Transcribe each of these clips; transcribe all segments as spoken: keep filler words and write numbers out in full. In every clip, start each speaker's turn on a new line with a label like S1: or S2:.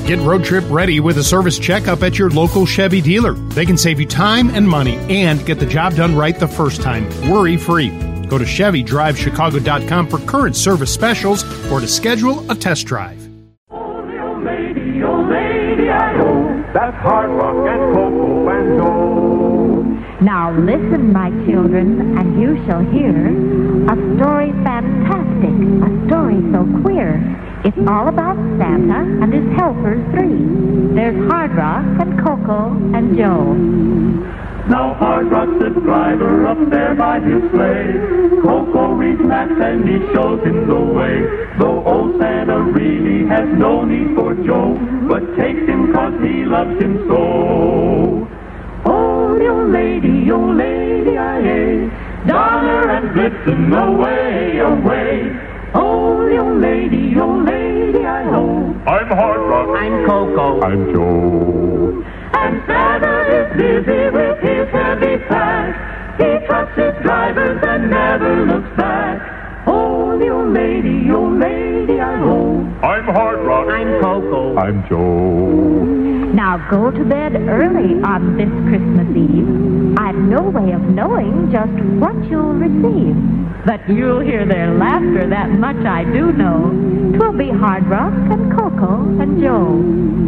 S1: Get road trip ready with a service checkup at your local Chevy dealer. They can save you time and money and get the job done right the first time, worry-free. Go to Chevy Drive Chicago dot com for current service specials or to schedule a test drive.
S2: Oh, lady, oh, lady, I know that's Hard Rock and Cocoa and Joe.
S3: Now listen, my children, and you shall hear a story fantastic, a story so queer. It's all about Santa and his helpers three. There's Hard Rock and Cocoa and Joe.
S2: Now Hard Rock's the driver up there by his sleigh. Cocoa reads maps and he shows him the way. Though old Santa really has no need for Joe, but takes him 'cause he loves him so. Oh, you lady, you lady, aye, dollar and blitzen away, away. Oh, you lady, you lady, I know. I'm Hard Rock.
S3: I'm Cocoa.
S2: I'm Joe. And Santa is busy with his heavy pack. He trusts his drivers and never looks back. Oh, you lady, you lady, I know. I'm Hard Rock.
S3: I'm Cocoa.
S2: I'm Joe.
S3: Now go to bed early on this Christmas Eve. I've no way of knowing just what you'll receive. But you'll hear their laughter, that much I do know. 'Twill be Hard Rock and Cocoa and Joe.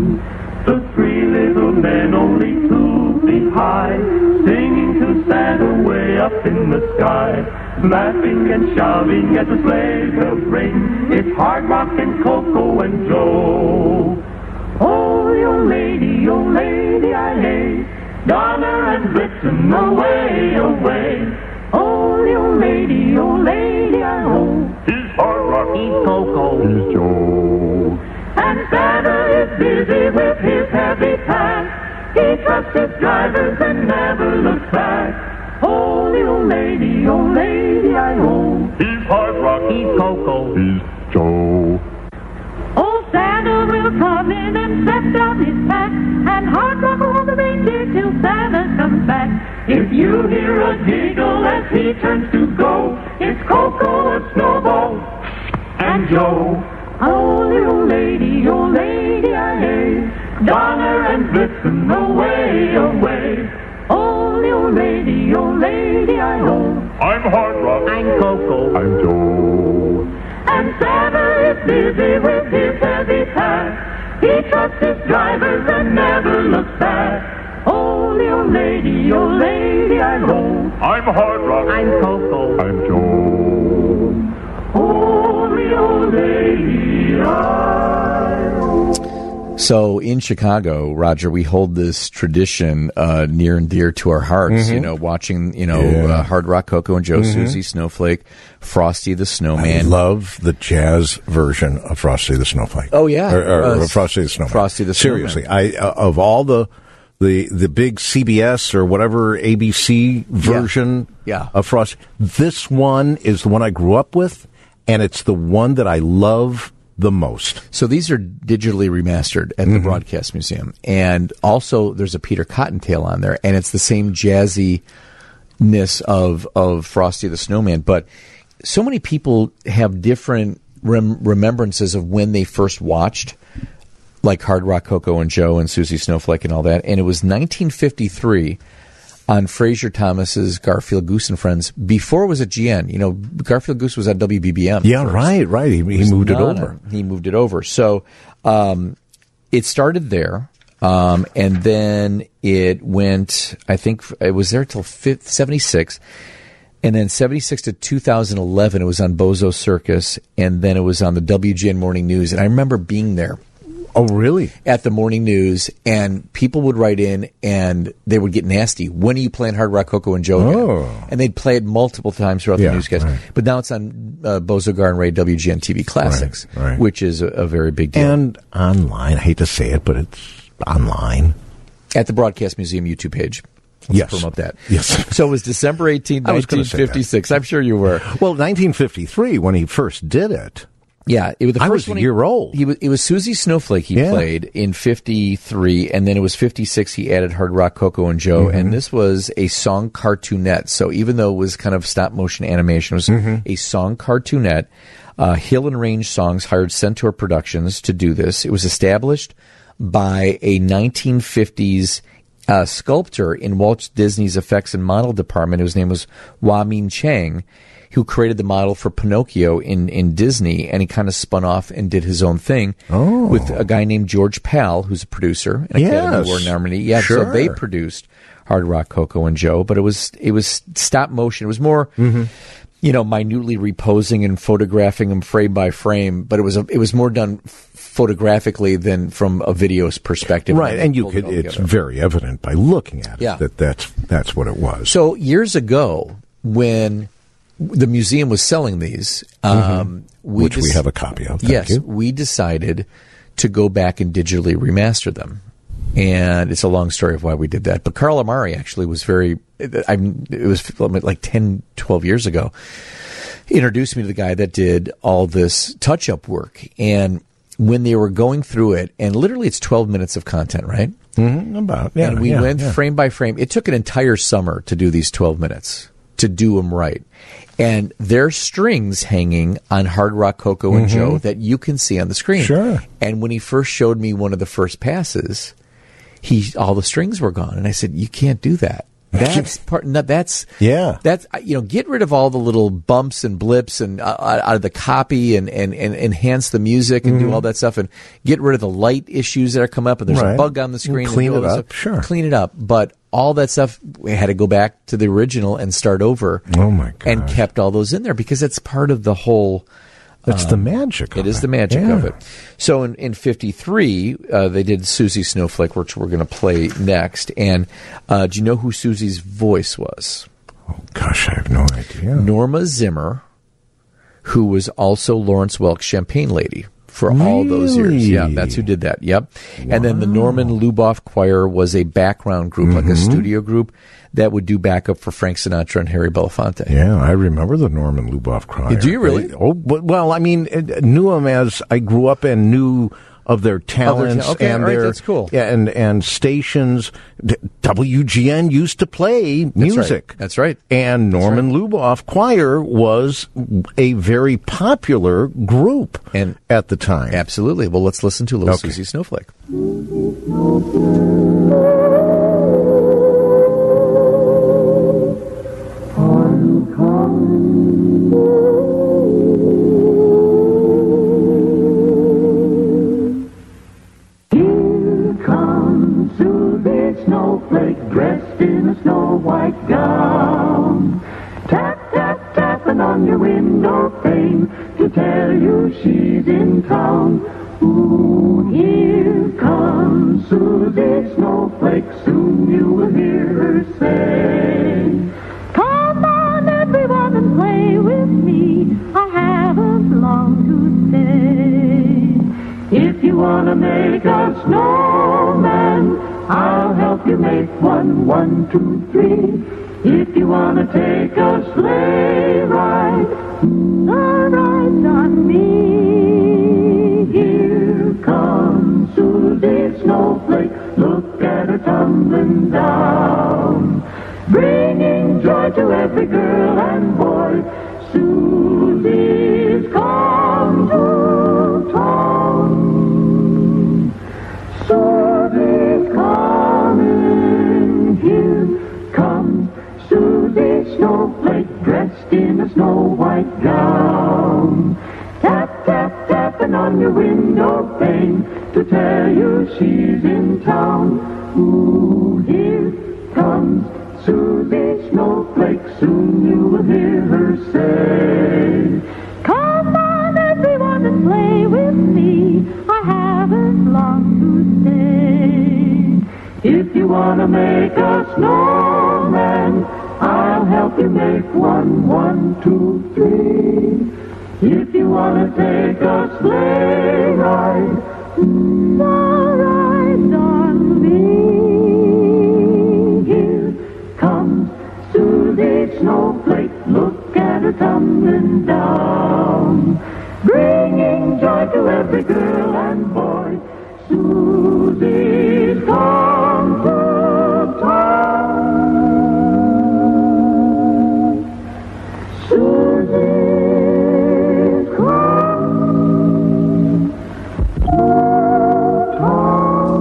S2: The three little men, only two feet high, singing to Santa way up in the sky, laughing and shouting as the sleigh bells ring. It's Hard Rock and Cocoa and Joe. Oh, you lady, you lady, I hate, dollar and blitzen away, away. Oh, you lady, you lady, I know. He's Hard Rock.
S3: He's Cocoa.
S2: He's Joe. And Santa is busy with his heavy pack. He trusts his drivers and never looks back. Oh, you lady, you lady, I know. He's Hard Rock.
S3: He's Cocoa.
S2: He's Joe.
S3: Old Santa will come in and set down his pack, and Hard Rock all the reindeer till Santa comes back.
S2: If you hear a giggle as he turns to go, it's Cocoa, a Snowball, and Joe. Oh, you lady, you lady, aye, dollar and blitzen away, away. Oh, you lady, you lady, I know. I'm Hard Rock.
S3: I'm Cocoa.
S2: I'm Joe. And Santa is busy with his heavy pack. He trusts his drivers and never looks back. Oh, you lady, you lady, I know. I'm Hard Rock.
S3: I'm Cocoa.
S2: I'm Joe. Oh, you lady, I know.
S4: So in Chicago, Roger, we hold this tradition uh, near and dear to our hearts. Mm-hmm. You know, watching you know
S5: Yeah.
S4: uh, Hard Rock, Cocoa and Joe,
S5: Mm-hmm.
S4: Susie Snowflake, Frosty the Snowman.
S5: I love the jazz version of Frosty the Snowflake.
S4: Oh, yeah.
S5: or, or,
S4: Uh,
S5: or Frosty the Snowman.
S4: Frosty the Snowman.
S5: Seriously, I uh, of all the the the big C B S or whatever A B C version
S4: Yeah.
S5: of Frosty, this one is the one I grew up with, and it's the one that I love the most.
S4: So these are digitally remastered at the
S5: Mm-hmm.
S4: Broadcast Museum. And also there's a Peter Cottontail on there, and it's the same jazziness of, of Frosty the Snowman. But so many people have different rem- remembrances of when they first watched, like Hard Rock, Cocoa and Joe and Susie Snowflake and all that. And it was nineteen fifty-three on Fraser Thomas's Garfield Goose and Friends, before it was at G N. You know, Garfield Goose was at W B B M.
S5: Yeah,
S4: first.
S5: right, right. He, he
S4: was
S5: moved it
S4: not
S5: over.
S4: on- He moved it over. So um, it started there, um, and then it went, I think it was there till seventy-six, and then seventy-six to two thousand eleven, it was on Bozo Circus, and then it was on the W G N Morning News. And I remember being there
S5: Oh, really?
S4: at the morning news, and people would write in and they would get nasty. When are you playing Hard Rock, Cocoa and Joe again?
S5: Oh.
S4: And they'd play it multiple times throughout
S5: Yeah,
S4: the newscast.
S5: right.
S4: But now it's on uh, Bozo Gar and Ray W G N T V Classics,
S5: Right, right.
S4: which is a, a very big deal.
S5: And online, I hate to say it, but it's online.
S4: At the Broadcast Museum YouTube page. Let's
S5: Yes.
S4: promote that.
S5: Yes.
S4: So it was December eighteenth,
S5: I was gonna
S4: nineteen
S5: say that.
S4: fifty-six. I'm sure you were.
S5: Well, nineteen fifty-three, when he first did it,
S4: Yeah, it was the
S5: I
S4: first
S5: was a
S4: one he-
S5: year old.
S4: He was, it was Susie Snowflake he
S5: Yeah.
S4: played in fifty-three, and then it was fifty-six he added Hard Rock, Cocoa and Joe,
S5: Mm-hmm.
S4: and this was a song cartoonette. So even though it was kind of stop motion animation, it was
S5: Mm-hmm.
S4: a song cartoonette. Uh, Hill and Range Songs hired Centaur Productions to do this. It was established by a nineteen fifties uh, sculptor in Walt Disney's effects and model department, whose name was Hua Min Chang, who created the model for Pinocchio in, in Disney, and he kind of spun off and did his own thing
S5: Oh.
S4: with a guy named George Pal, who's a producer, an
S5: Yes.
S4: Academy Award nominee. Yeah,
S5: Sure.
S4: so they produced Hard Rock Coco and Joe, but it was it was stop motion. It was more,
S5: Mm-hmm.
S4: you know, minutely reposing and photographing them frame by frame. But it was a, it was more done f- photographically than from a video's perspective.
S5: Right, and you
S4: pulled it
S5: could.
S4: all
S5: It's
S4: together.
S5: very evident by looking at it
S4: Yeah.
S5: that that's that's what it was.
S4: So years ago, when the museum was selling these, um, we
S5: Which we
S4: dec-
S5: have a copy of. Thank
S4: yes,
S5: you.
S4: we decided to go back and digitally remaster them. And it's a long story of why we did that. But Carl Amari actually was very, I mean, it was like ten, twelve years ago, introduced me to the guy that did all this touch-up work. And when they were going through it, and literally it's twelve minutes of content, right?
S5: Mm-hmm, about yeah,
S4: and we
S5: yeah,
S4: went
S5: yeah.
S4: frame by frame. It took an entire summer to do these twelve minutes, to do them right. And there's strings hanging on Hard Rock Coco and Joe that you can see on the screen.
S5: Mm-hmm. Sure.
S4: And when he first showed me one of the first passes, he all the strings were gone, and I said, "You can't do that. That's part. No, that's
S5: Yeah.
S4: That's you know, get rid of all the little bumps and blips and uh, out of the copy, and, and, and enhance the music and do all that stuff, and get rid of the light issues that are come up. And there's
S5: Mm-hmm. Right.
S4: a bug on the screen.
S5: And clean
S4: and do all
S5: it
S4: that
S5: up,
S4: stuff.
S5: sure.
S4: Clean it up, but all that stuff we had to go back to the original and start over.
S5: Oh, my
S4: And
S5: gosh.
S4: kept all those in there because it's part of the whole.
S5: That's the magic.
S4: It
S5: of
S4: is the magic
S5: Yeah.
S4: of it. So in, in fifty-three, uh, they did Susie Snowflake, which we're going to play next. And uh, do you know who Susie's voice was?
S5: Oh, gosh, I have no idea.
S4: Norma Zimmer, who was also Lawrence Welk's Champagne Lady for all those years.
S5: Really?
S4: Yeah, that's who did that. Yep. And then the Norman Luboff Choir was a background group, like a studio group, that would do backup for Frank Sinatra and Harry Belafonte.
S5: Yeah, I remember the Norman Luboff choir.
S4: Do you really?
S5: They- oh, but, well, I mean, uh, knew them as I grew up and knew of their talents
S4: ta- okay,
S5: and
S4: all right,
S5: their
S4: that's cool.
S5: Yeah, and and stations. D- W G N used to play
S4: right.
S5: music.
S4: That's right.
S5: And Norman Luboff Choir was a very popular group
S4: And-
S5: at the time.
S4: Absolutely. Well, let's listen to Little
S5: Okay.
S4: Susie Snowflake.
S2: Here comes Susie Snowflake, dressed in a snow white gown. Tap, tap, tapping on your window pane to tell you she's in town. Ooh, here comes Susie Snowflake, soon you will hear her say,
S3: Come on, everyone, and play with me. I haven't long to stay.
S2: if you want to make a snowman, I'll help you make one, one, two, three. If you want to take a sleigh ride,
S3: The ride's on me.
S2: here comes Susie Snowflake. Look at her tumbling down, bringing joy to every girl and boy. Susie's come to town. Susie's coming. Here comes Susie Snowflake, dressed in a snow white gown. Tap, tap, tapping on your window pane to tell you she's in town. Ooh, here comes Susie Snowflake, soon you will hear her say,
S3: Come on, everyone, and play with me. I haven't long to stay.
S2: if you want to make a snowman, I'll help you make one, one, two, three. If you want to take a sleigh ride,
S3: The ride's on me.
S2: here comes Susie Snowflake. Look at her tumbling down, bringing joy to every girl and boy. Susie's come to town. Susie's come to town.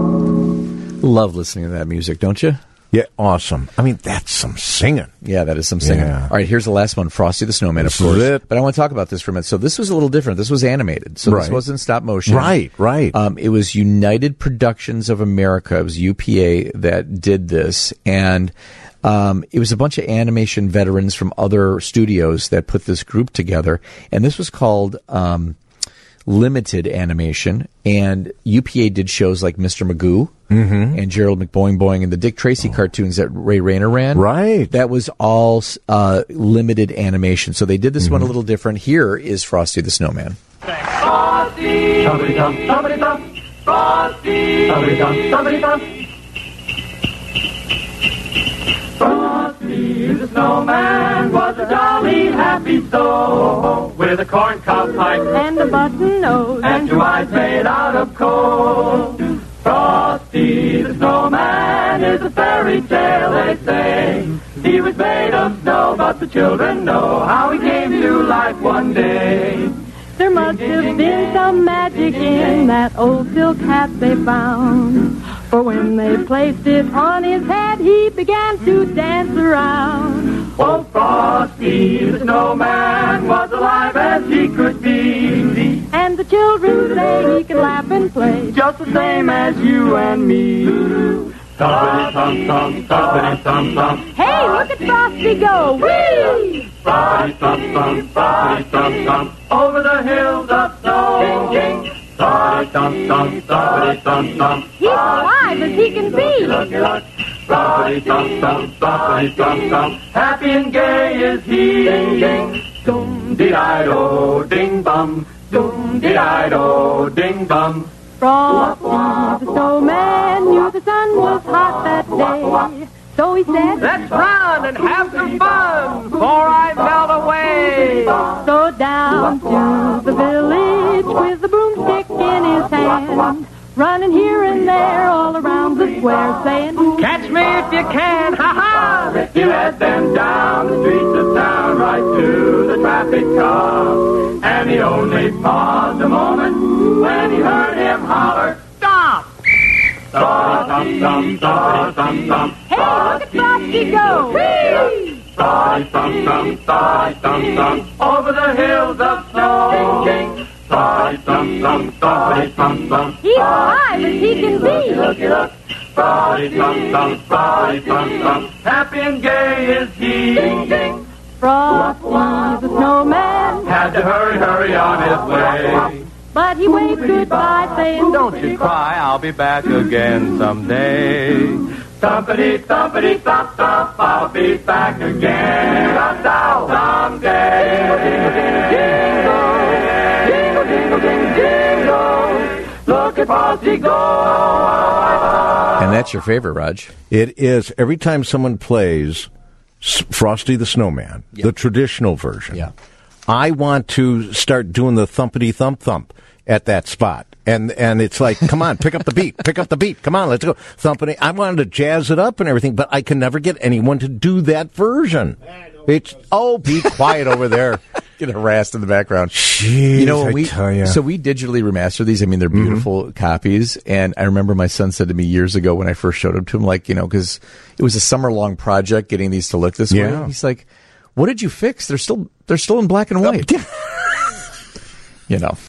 S4: Love listening to that music, don't you?
S5: Yeah, awesome. I mean, that's some singing.
S4: Yeah, that is some singing.
S5: Yeah.
S4: All right, here's the last one, Frosty the Snowman,
S5: This
S4: of course.
S5: is it.
S4: But I want to talk about this for a minute. So this was a little different. This was animated. So this
S5: Right.
S4: wasn't stop motion.
S5: Right, right.
S4: Um, it was United Productions of America. It was U P A that did this. And um, it was a bunch of animation veterans from other studios that put this group together. And this was called... Um, Limited Animation, and U P A did shows like Mister Magoo
S5: Mm-hmm.
S4: and Gerald McBoing Boing and the Dick Tracy cartoons that Ray Rayner ran.
S5: Right.
S4: That was all uh, limited animation. So they did this one a little different. Here is Frosty the Snowman.
S2: Frosty, somebody thump, somebody thump. Frosty, somebody thump, somebody thump. Frosty the Snowman was a jolly happy soul with a corncob pipe
S3: And a button nose.
S2: and two eyes made out of coal. Frosty the Snowman is a fairy tale, they say. He was made of snow, but the children know how he came to life one day.
S3: There must have been some magic in that old silk hat they found. For when they placed it on his head, he began to dance around.
S2: Oh, Frosty the Snowman was alive as he could be,
S3: And the children say he can laugh and play,
S2: just the same as you and me. Thumpity thump thump, thumpity thump thump.
S3: hey, look at Frosty go! Whee!
S2: Frosty thump thump, Frosty thump thump, over the hills of snow. Ding ding. Frosty thump thump, thumpity thump thump.
S3: He's alive as he can be.
S2: Looky look. Frosty thump thump, thumpity thump thump. Happy and gay is he. Ding ding. Dum dee di do, ding bum. Dum dee di do, ding bum.
S3: Frosty the Snowman knew the sun was hot that day. So he said,
S2: Let's run and have some fun before I melt away.
S3: so down to the village with the broomstick in his hand, running here and there all around the square, saying,
S2: Catch me if you can, ha ha! He led them down the streets of town right to the traffic cop. And he only paused a moment when he heard him holler, Stop! Thump, thump, thump, thump, thump, thump.
S3: hey, look at Frosty go! Whee!
S2: Thump, thump, thump, thump, thump, thump, over the hills of snow. Ding, ding. Thump, thump, thump, thump, thump, thump.
S3: He's alive as he can be.
S2: Looky, look. Frosty thump thump, Frosty thump thump, happy and gay is he. Ding ding.
S3: Frosty the Snowman,
S2: Had to hurry, hurry on his way.
S3: but he waved goodbye, saying,
S2: Don't you cry, I'll be back again someday. Thumpity thumpity thump thump, I'll be back again someday. Jingle, jingle, jingle, jingle, jingle. Look at Frosty go.
S4: And that's your favorite, Raj.
S5: It is. Every time someone plays S- Frosty the Snowman,
S4: Yep.
S5: the traditional version,
S4: Yeah.
S5: I want to start doing the thumpity thump thump at that spot. And and it's like, come on, pick up the beat, pick up the beat. Come on, let's go. Thumpity. I wanted to jazz it up and everything, but I can never get anyone to do that version. It's, oh, be quiet over there.
S4: Get harassed in the background.
S5: Jeez,
S4: You know, when
S5: I
S4: we
S5: tell ya.
S4: so we digitally remaster these. I mean, they're beautiful copies. And I remember my son said to me years ago when I first showed them to him, like, you know, because it was a summer long project getting these to look this
S5: Yeah.
S4: way. He's like, "What did you fix? They're still they're still in black and white." You know.